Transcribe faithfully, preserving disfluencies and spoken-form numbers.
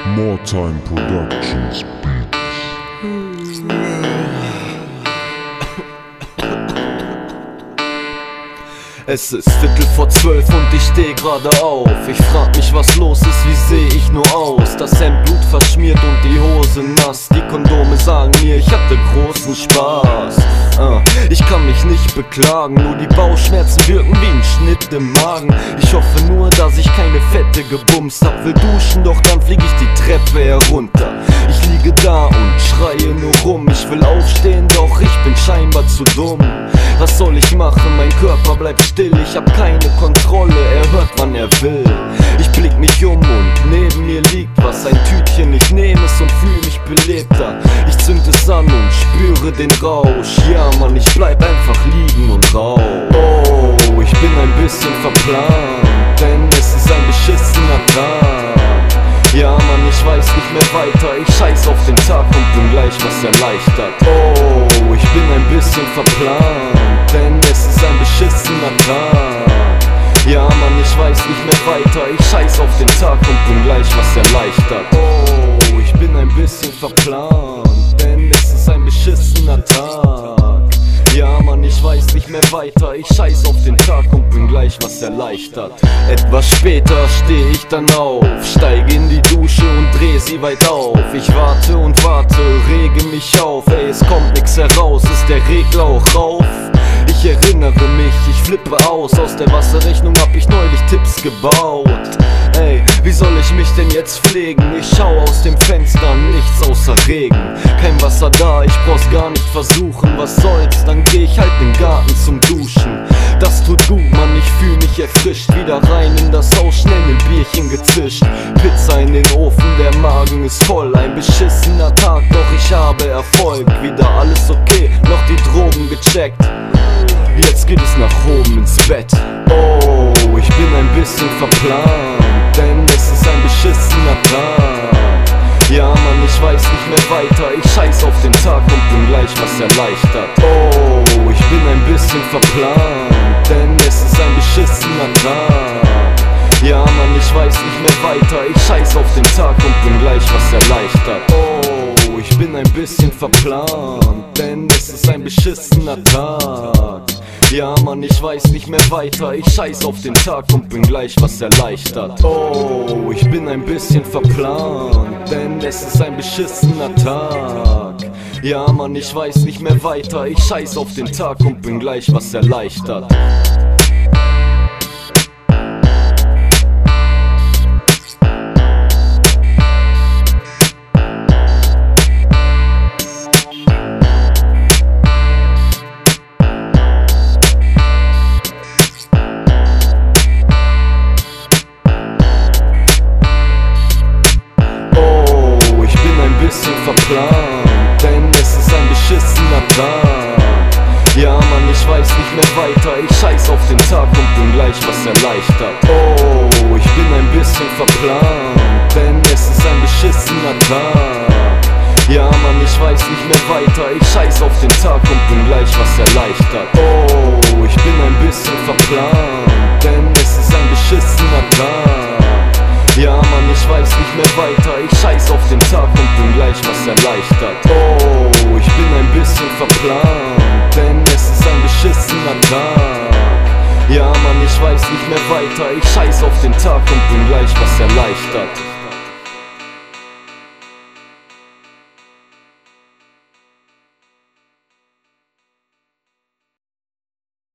More Time Productions. Es ist Viertel vor zwölf und ich steh gerade auf. Ich frag mich, was los ist, wie seh ich nur aus? Das Hemd Blut verschmiert und die Hose nass. Die Kondome sagen mir, ich hatte großen Spaß. uh, Ich kann mich nicht beklagen, nur die Bauchschmerzen wirken wie ein Schnitt im Magen. Ich hoffe nur, dass ich keine Fette gebumst hab. Will duschen, doch dann flieg ich die Treppe herunter. Ich liege da und schreie nur rum. Ich will aufstehen, doch ich bin scheinbar zu dumm. Was soll ich machen? Mein Körper bleibt still. Ich hab keine Kontrolle, er hört wann er will. Ich blick mich um und neben mir liegt was. Ein Tütchen, ich nehm es und fühl mich belebter. Ich zünd es an und spüre den Rausch. Ja Mann, ich bleib einfach liegen und rauch. Oh, ich bin ein bisschen verplant, denn es ist ein beschissener Tag. Ja Mann, ich weiß nicht mehr weiter. Ich scheiß auf den Tag und bin gleich was erleichtert. Oh, ich bin ein bisschen verplant, denn es ist ein beschissener Tag. Ja Mann, ich weiß nicht mehr weiter. Ich scheiß auf den Tag und bin gleich was erleichtert. Oh, ich bin ein bisschen verplant, denn es ist ein beschissener Tag. Ja Mann, ich weiß nicht mehr weiter. Ich scheiß auf den Tag und bin gleich was erleichtert. Etwas später steh ich dann auf, steige in die Dusche und dreh sie weit auf. Ich warte und warte, rege mich auf. Ey, es kommt nix heraus, ist der Regler auch rauf? Ich erinnere mich, ich flippe aus. Aus der Wasserrechnung hab ich neulich Tipps gebaut. Ey, wie soll ich mich denn jetzt pflegen? Ich schau aus dem Fenster, nichts außer Regen. Kein Wasser da, ich brauch's gar nicht versuchen. Was soll's, dann geh ich halt in den Garten zum Duschen. Das tut gut, Mann, ich fühl mich erfrischt. Wieder rein in das Haus, schnell ein Bierchen gezischt. Pizza in den Ofen, der Magen ist voll. Ein beschissener Tag, doch ich habe Erfolg. Wieder alles okay, noch die Drogen gecheckt. Jetzt geht es nach oben ins Bett. Oh, ich bin ein bisschen verplant, denn es ist ein beschissener Tag. Ja Mann, ich weiß nicht mehr weiter. Ich scheiß auf den Tag und bin gleich was erleichtert. Oh, ich bin ein bisschen verplant, denn es ist ein beschissener Tag. Ja Mann, ich weiß nicht mehr weiter. Ich scheiß auf den Tag und bin gleich was erleichtert. Oh, ich bin ein bisschen verplant, denn es ist ein beschissener Tag. Ja Mann, ich weiß nicht mehr weiter. Ich scheiß auf den Tag und bin gleich was erleichtert. Oh, ich bin ein bisschen verplant, denn es ist ein beschissener Tag. Ja Mann, ich weiß nicht mehr weiter. Ich scheiß auf den Tag und bin gleich was erleichtert. Verplant, denn es ist ein beschissener Tag. Ja Mann, ich weiß nicht mehr weiter. Ich scheiß auf den Tag und bin gleich was erleichtert. Oh, ich bin ein bisschen verplant, denn es ist ein beschissener Tag. Ja Mann, ich weiß nicht mehr weiter. Ich scheiß auf den Tag und bin gleich was erleichtert. Oh, ich bin ein bisschen verplant, denn es ist ein beschissener Tag. Ja Mann, ich weiß nicht mehr weiter. Ich scheiß auf den Tag und bin gleich was erleichtert. Oh, ich bin ein bisschen verplant, denn es ist ein beschissener Tag. Ja Mann, ich weiß nicht mehr weiter. Ich scheiß auf den Tag und bin gleich was erleichtert.